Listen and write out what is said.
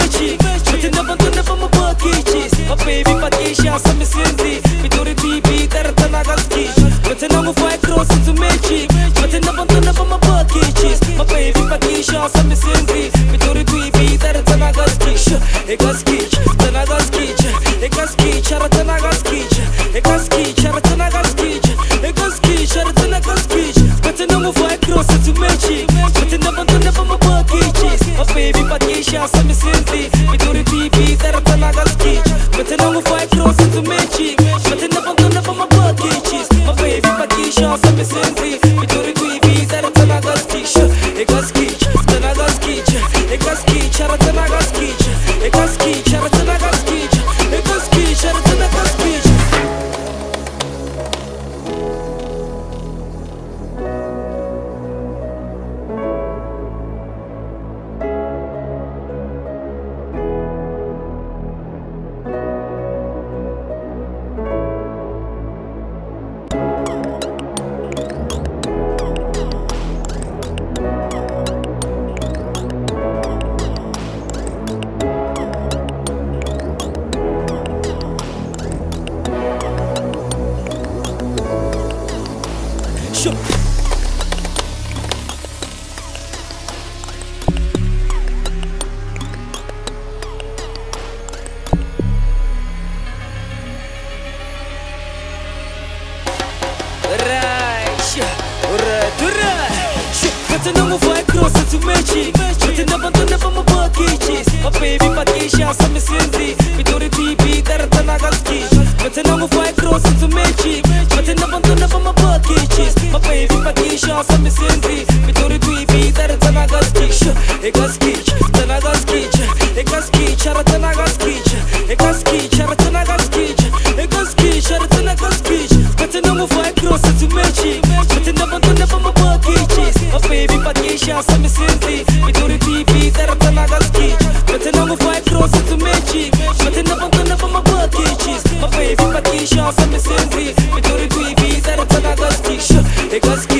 mechi Mati naban tu naban mabakichis My baby patisha sa misinzi Midori bibi taratana gaski Mati nangu fai cross into mechi Mati naban tu naban mabakichis My baby patisha sa misinzi Midori bibi taratana gaski Egaskich, tana gaskich Egaskich, aratana gaskich Egaskich, aratana gaskich Egaskich, aratana gaskich Mati nangu fai cross into mechi Mati naban tu naban mabakichis My baby patisha sa misinzi Midori bibi taratana gaskich Mati nangu fai cross into mechi Mati naban tu naban mabakichis My baby patisha sa misinzi Midori bibi taratana gaskich Egaskich, tana gaskich Egaskich, aratana gaskich Egaskich, aratana gaskich Egaskich, aratana gaskich Mati nangu fai cross into mechi Mati naban tu naban mabakichis My baby patisha sa misinzi Midori bibi taratana gaski Mati nangu fai cross into mechi Mati naban tu naban mabakichis My baby patisha sa misinzi Midori bibi taratana gaski Egaskich, tana gaskich Egaskich, aratana gaskich Egaskich, aratana gaskich Egaskich, aratana gaskich Mati nangu fai cross into mechi Mati naban tu naban mabakichis My baby patisha sa misinzi Midori bibi taratana gaskich Mati nangu fai cross into mechi Mati naban tu naban mabakichis My baby patisha sa misinzi Midori bibi taratana gaskich Egaskich